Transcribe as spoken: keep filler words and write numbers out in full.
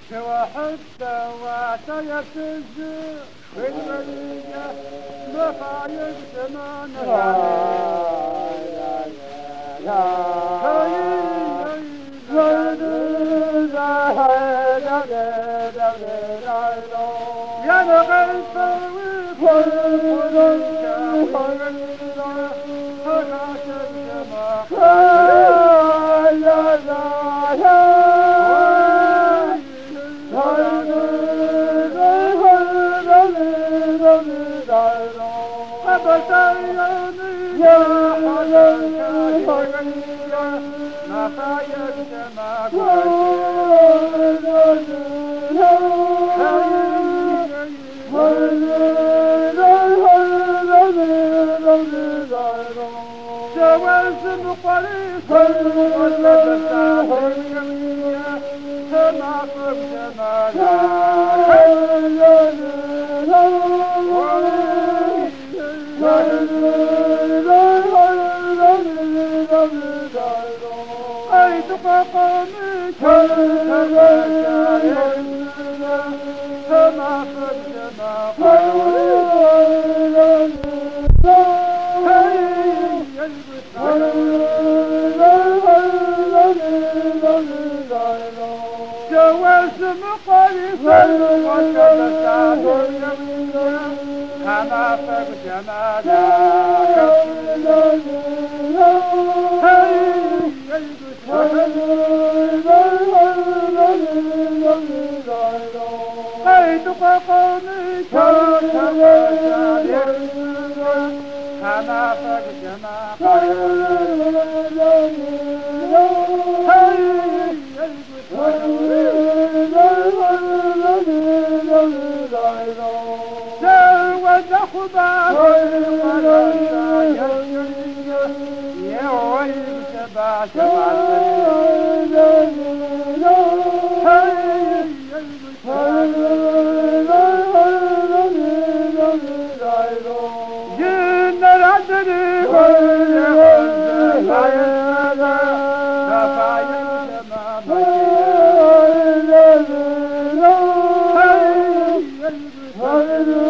وحتى وعطيت الزور والولية مفايد ثمان يا بغيت وكل جوازم قريب واللبسة والجميع سمع صب أي تقاقمي سمع صب جوازم قريبا وشبسة الجميع كما فوق جمالك هاي تقاقمي كما فوق جمالك يا ويل سبع جينا العدل والجمال